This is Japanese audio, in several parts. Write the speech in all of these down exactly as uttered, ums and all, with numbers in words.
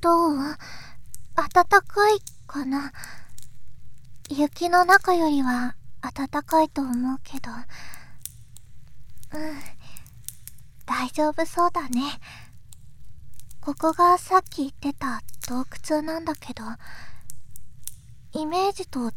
どう？暖かいかな？雪の中よりは暖かいと思うけど。うん、大丈夫そうだね。ここがさっき言ってた洞窟なんだけど、イメージと違った？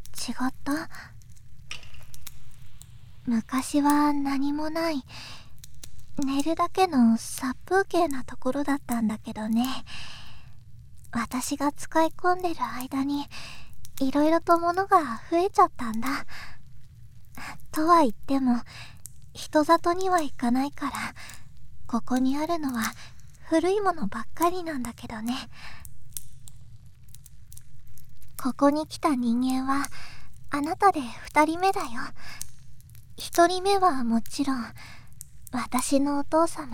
昔は何もない、寝るだけの殺風景なところだったんだけどね。私が使い込んでる間に、いろいろと物が増えちゃったんだ。とは言っても、人里には行かないから、ここにあるのは古いものばっかりなんだけどね。ここに来た人間は、あなたで二人目だよ。一人目はもちろん、私のお父様。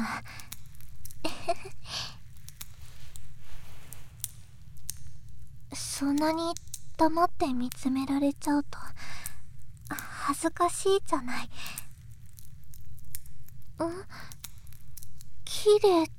そんなに黙って見つめられちゃうと、恥ずかしいじゃない。ん？綺麗って。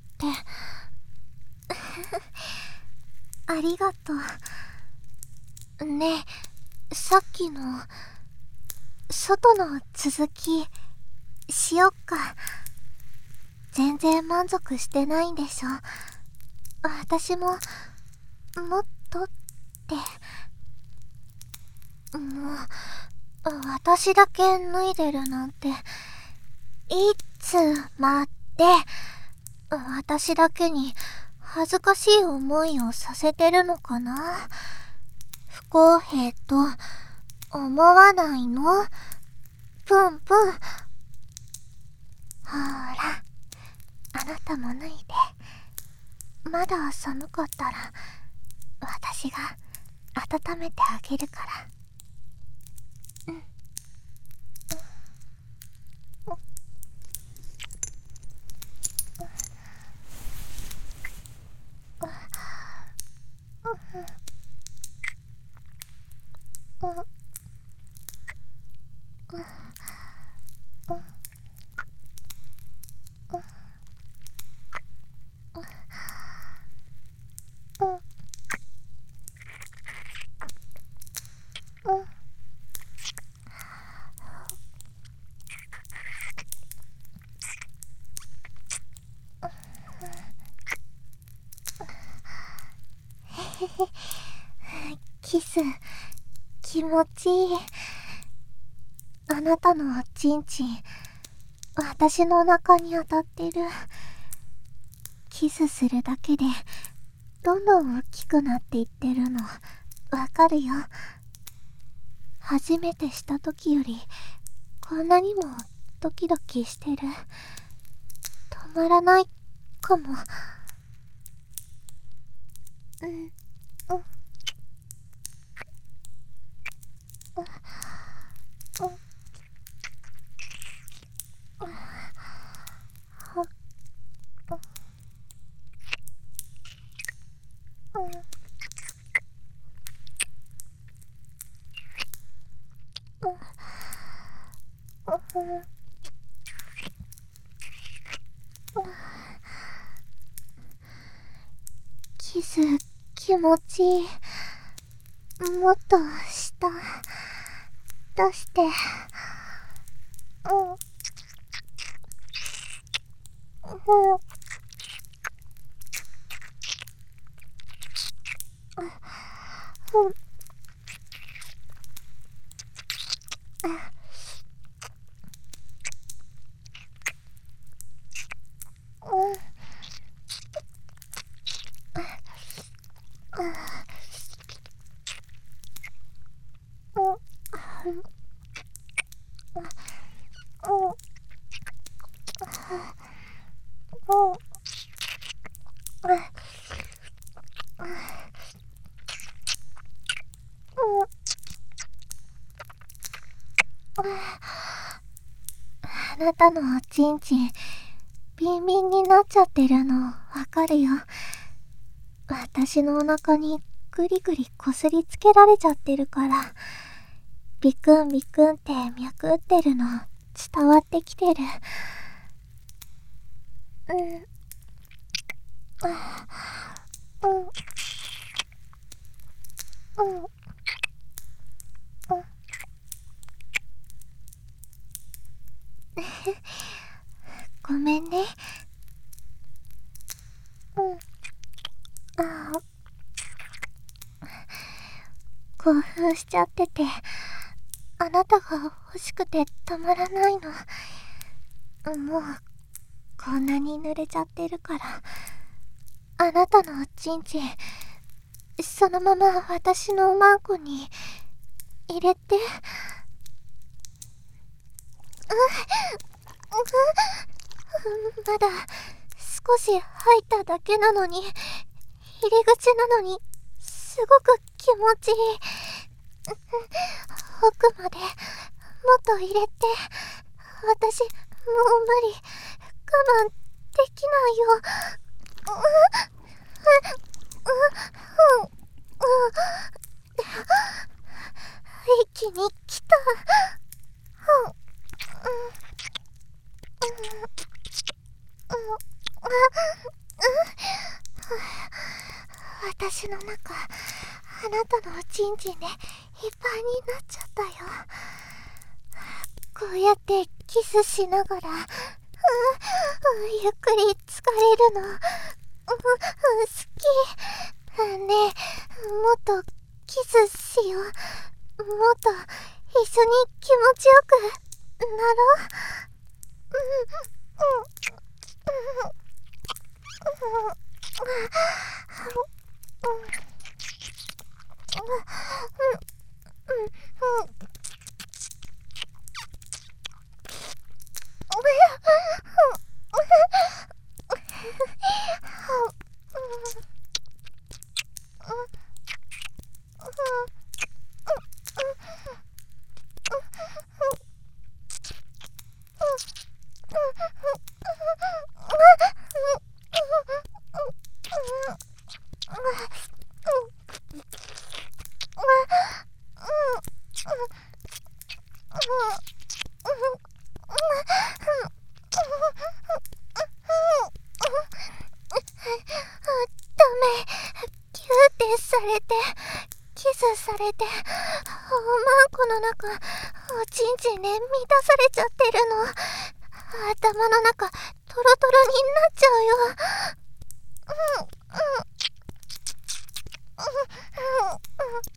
ありがとう。ねえ、さっきの、外の続き、しよっか。全然満足してないんでしょ。私も、もっとって。もう、私だけ脱いでるなんて。いつ待って。私だけに恥ずかしい思いをさせてるのかな。不公平と思わないの？プンプン。ほーら、あなたも脱いで。まだ寒かったら私が温めてあげるから。うん。キス、気持ちいい。あなたのおちんちん、私のお腹に当たってる。キスするだけで、どんどん大きくなっていってるの、わかるよ。初めてした時より、こんなにもドキドキしてる。止まらないかも。うん、うん。キス気持ちいい。もっと下出して。うん。うん。うん。あなたのおちんちん、ビンビンになっちゃってるの、わかるよ。私のお腹にぐりぐりこすりつけられちゃってるから、ビクンビクンって脈打ってるの、伝わってきてる。うん。うん。 ごめんね。うん。ああ。興奮しちゃってて、あなたが欲しくてたまらないの。もう、こんなに濡れちゃってるから、あなたのおちんちん、そのまま私のおまんこに入れて。まだ少し入っただけなのに、入り口なのにすごく気持ちいい。奥までもっと入れて。私もう無理、我慢できないよ。一気に来た。私の中、あなたのおちんちんでいっぱいになっちゃったよ。こうやってキスしながら、うん、ゆっくり疲れるの、うん、好き。ねえ、もっとキスしよう。もっと一緒に気持ちよくなろう。うんうんされて、キスされて、おまんこの中、おちんちんで満たされちゃってるの。頭の中、トロトロになっちゃうよ。うん、うん、うん、うん、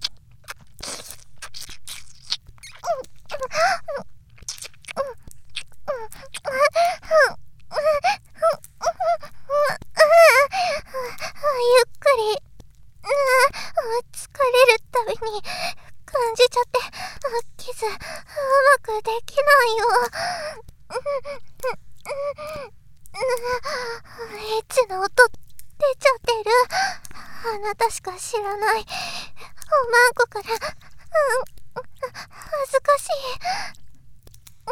ゆっくり。疲れるたびに感じちゃって、キスうまくできないよ。エッチな音出ちゃってる。あなたしか知らないおまんこから、うん、恥ずかしい。うん、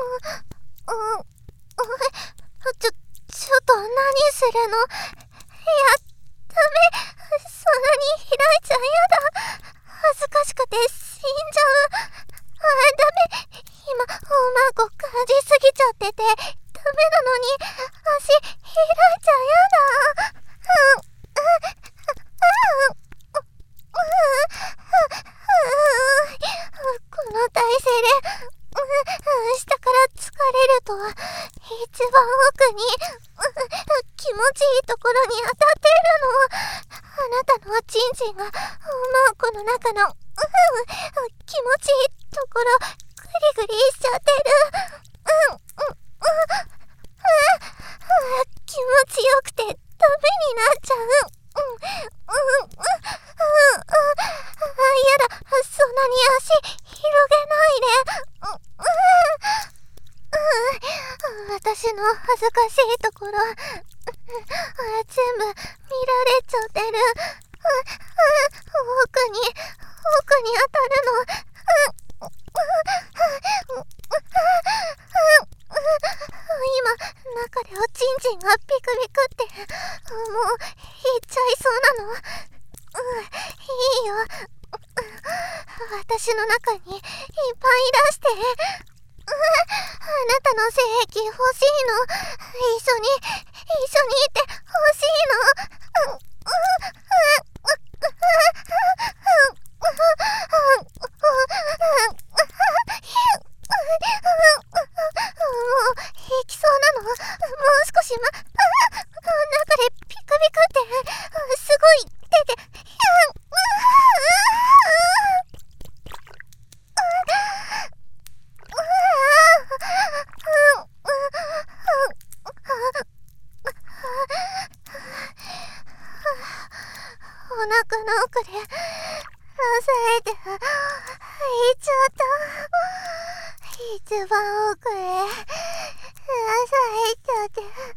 うん、ちょ、ちょっと何するの？いや、ダメ。そんなに開いちゃやだ。恥ずかしくて死んじゃう。あ、ダメ。今、おまんこ感じすぎちゃってて、ダメなのに、足開いちゃやだ。うん、うん、うん、この体勢で、下から疲れると、一番奥に、気持ちいいところに当たってるの。あなたのおちんちんがおまんこの中の、うん、気持ちいいところグリグリしちゃってる。うん、うん、うん、うん、気持ちよくてダメになっちゃう。うん、うん、うん、うん、やだ、そんなに足広げないで。うん、うん、私の恥ずかしいところ、全部見られちゃってる。奥に、奥に当たるの。今、中でおちんちんがピクピクって、もう、いっちゃいそうなの。うん、いいよ。私の中にいっぱい出して。あなたの精液欲しいの。一緒に、一緒にいて欲しいの。うん、うん、もう、いきそうなの。 少しま、ああ、中でピクピクってすごい手で、ひゃん、うお腹の奥で押さえて入っちゃった。一番奥へ押さえちゃって。